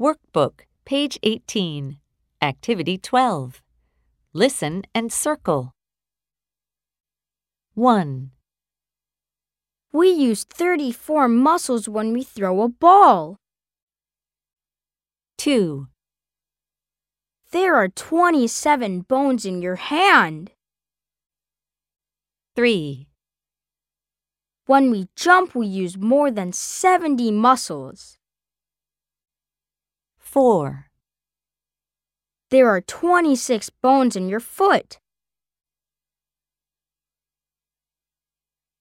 Workbook, page 18. Activity 12. Listen and circle. 1, We use 34 muscles when we throw a ball. 2, There are 27 bones in your hand. 3, When we jump, we use more than 70 muscles. 4, There are 26 bones in your foot.